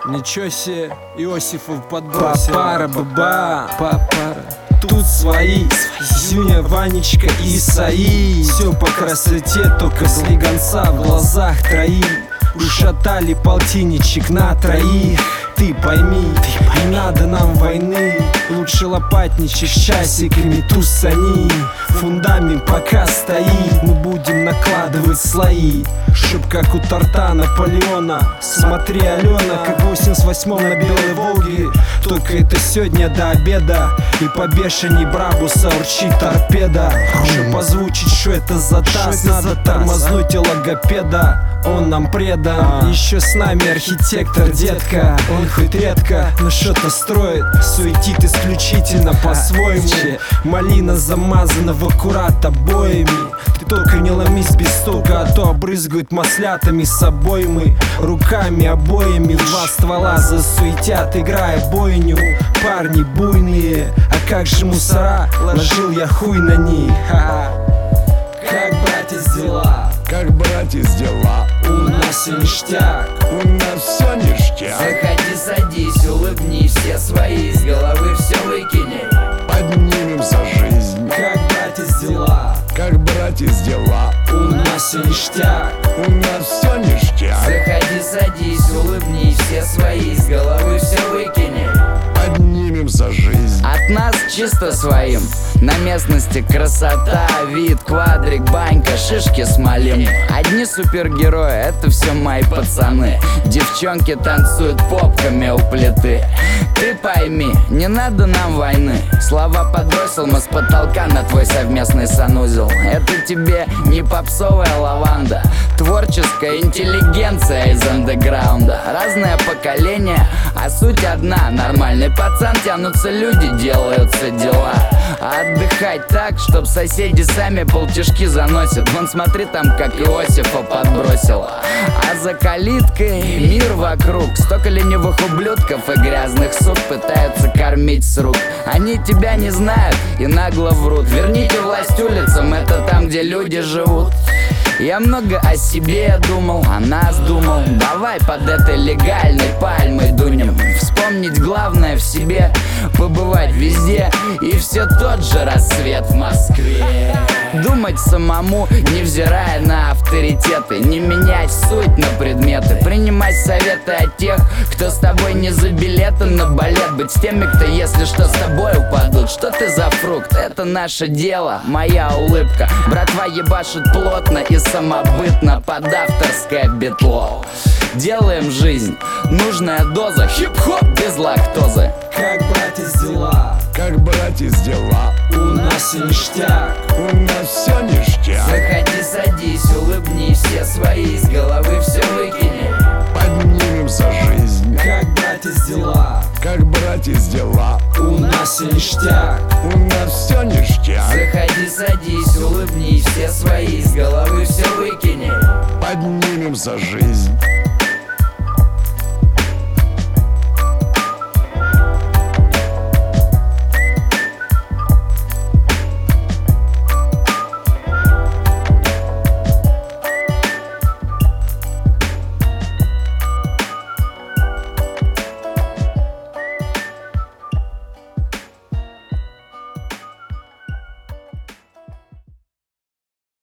Ничего себе, Иосифов подбросил. Папара-баба, папара. Тут свои, Зюня, Ванечка и Исаи. Все по красоте, только слегонца в глазах троих. Ушатали полтинничек на троих. Ты пойми, не надо нам войны. Лучше лопатничек с часиками тусани. Фундамент пока стоит, мы будем накладывать слои, чтоб как у торта Наполеона. Смотри, Алена, как в 88-м на Белой Волге. Только это сегодня до обеда. И по бешеней Брабуса урчит торпеда. Чтоб озвучить, что это за таз, надо тормознуть и логопеда. Он нам предан. Еще с нами архитектор, детка. Он хоть редко, но что-то строит. Суетит исключительно по-своему. Малина замазана в аккурат обоями. Ты только не ломись без стука, а то обрызгают маслятами с обоймы. Руками обоями два ствола засуетят, играя бойню. Парни буйные, а как же мусора? Ложил я хуй на них. Как, братец, дела? Как, братец, дела? У нас все ништяк. У нас все ништяк. Заходи, садись, улыбнись, все свои из головы все выкини. Поднимем за жизнь. Как, братец, дела? Как, братец, дела? У нас все ништяк. У нас все ништяк. Заходи, садись, улыбнись, все свои из головы все выкини. Поднимем за жизнь. От нас чисто своим. На местности красота, вид, квадрик, банька, шишки смолим. Одни супергерои, это все мои пацаны. Девчонки танцуют попками у плиты. Ты пойми, не надо нам войны. Слова подбросил мы с потолка на твой совместный санузел. Это тебе не попсовая лаванда, творческая интеллигенция из андеграунда. Разное поколение, а суть одна. Нормальный пацан, тянутся люди, делаются дела. А отдыхать так, чтоб соседи сами полтишки заносят. Вон смотри там, как Иосифа подбросила. А за калиткой мир вокруг. Столько ленивых ублюдков и грязных сук пытаются кормить с рук. Они тебя не знают и нагло врут. Верните власть улицам, это там, где люди живут. Я много о себе думал, о нас думал. Давай под этой легальной пальмой дунем. Вспомнить главное в себе, побывать везде. И все тот же рассвет в Москве. Думать самому, невзирая на авторитеты. Не менять суть на предметы. Принимать советы от тех, кто с тобой не за билеты на балет. Быть с теми, кто, если что, с тобой упадут. Что ты за фрукт? Это наше дело, моя улыбка. Братва ебашит плотно и самобытно под авторское битло. Делаем жизнь, нужная доза. Хип-хоп без лактозы. Как, братец, дела? Как, братец, дела? У нас все ништяк. У нас все ништяк. Заходи, садись, улыбнись, все свои из головы все выкини. Поднимем за жизнь. Как, братец, дела? Как, братец, дела? У нас все ништяк. У нас все ништяк. Заходи, садись, улыбнись, все свои из головы все выкини. Поднимем за жизнь.